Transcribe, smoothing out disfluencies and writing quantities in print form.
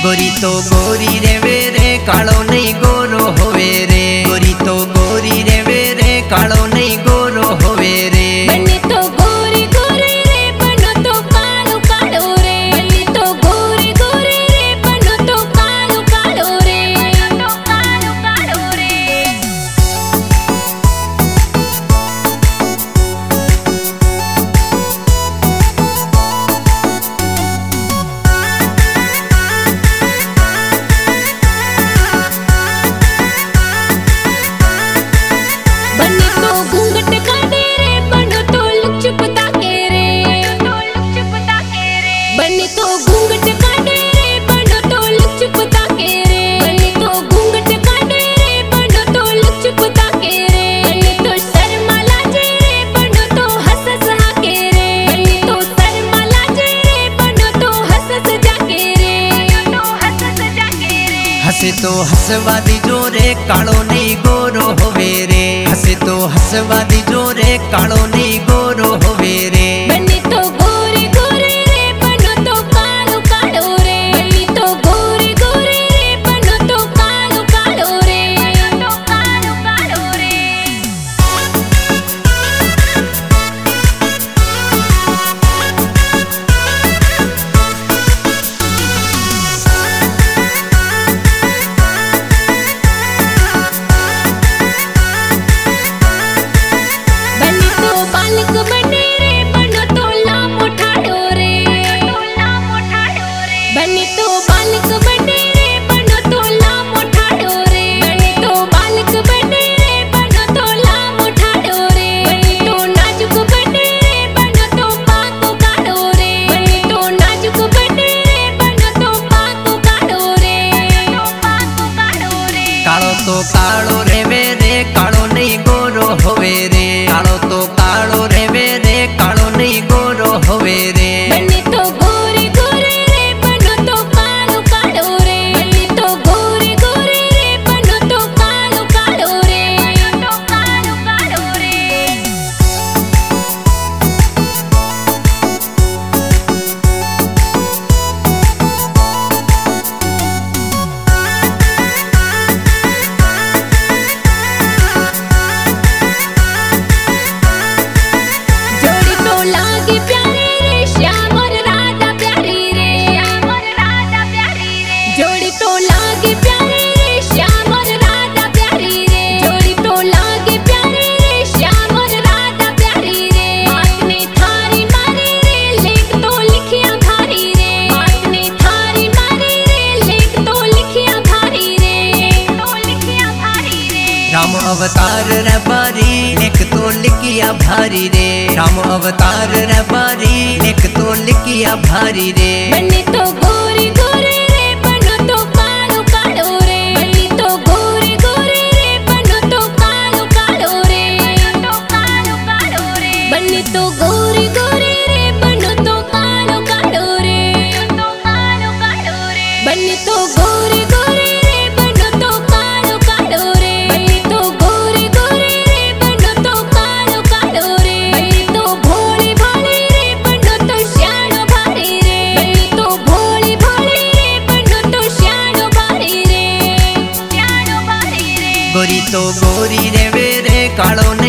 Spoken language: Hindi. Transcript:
गोरी तो गोरी रेवे रे कालो नहीं गोरो होवे रे। गोरी तो गोरी रेवे रे कालो नहीं गोरो होवे रे। बने तो गोरी गोरी रे बनो तो कालो कालो रे। बने तो गोरी गोरी रे बनो तो कालो कालो रे। तो कालो कालो रे। बने तो घूंघट काटे रे बनो तो लुक छुप ताके रे। तो लुक छुप ताके रे। बने तो घूंघट काटे रे बनो तो लुक छुप ताके रे। बने तो घूंघट काटे रे बनो तो लुक छुप ताके रे। बने तो शर्मा लाजे रे बनो तो हंस हंस हाके रे। बने तो शर्मा लाजे रे बनो तो हंस हंस जाके रे। तो हंस हंस जाके रे। हसे तो हसवादी जोरे कालो नहीं गोरो होवे रे। हसे तो हसवादी जोरे कालो नहीं गोरो होवे रे। बने तो गोरी गोरी रे बनो तो कालो कालो रे। बने तो गोरी गोरी रे बनो तो कालो कालो रे। तो कालो कालो रे। बने तो बालक बने रे बनो तो लामो ठाड़ो रे। लामो ठाड़ो रे। बने तो बालक बने रे बनो तो लामो ठाड़ो रे। बने तो बालक बने रे बनो तो लामो ठाड़ो रे। बने तो नाजुक बने रे बनो तो पाको काड़ो रे। बने तो नाजुक बने रे बनो तो पाको काड़ो रे। तो पाको काड़ो रे। कालो तो कालो रेवे रे कालो नहीं गोरो होवे रे। कालो तो कालो रेवे रे कालो नहीं गोरो होवे रे। बने तो गोरी गोरी रे बनो तो कालो कालो रे। बने तो गोरी गोरी रे बनो तो कालो कालो रे। तो कालो कालो रे। जोड़ी तो लागे प्यारी रे श्याम और राधा प्यारी रे। श्याम और राधा प्यारी रे। जोड़ी तो लागे प्यारी रे श्याम और राधा प्यारी रे। जोड़ी तो लागे प्यारी रे श्याम और राधा प्यारी रे। बात ने थारी मारी रे लेख तो लिखिया भारी रे। बात ने थारी मारी रे लेख तो लिखिया भारी रे। तो लिखिया भारी रे। राम अवतार रे बारी एक तो लिखिया भारी रे। राम अवतार रे बारी एक तो लिखिया भारी रे। बने तो गोरी गोरी रे बनो तो कालो कालो रे। बने तो गोरी गोरी रे बनो तो कालो कालो रे। तो कालो कालो रे। बने तो गोरी गोरी रे बनो तो कालो कालो रे। तो कालो कालो रे। बने तो गोरी गोरी रे बनो तो कालो कालो रे। बने तो गोरी गोरी रे बनो तो कालो कालो रे। बने तो भोली भोली रे बनो तो श्यानो भारी रे। बने तो भोली भोली रे बनो तो श्यानो भारी रे। श्यानो भारी रे। गोरी तो गोरी रेवे रे कालो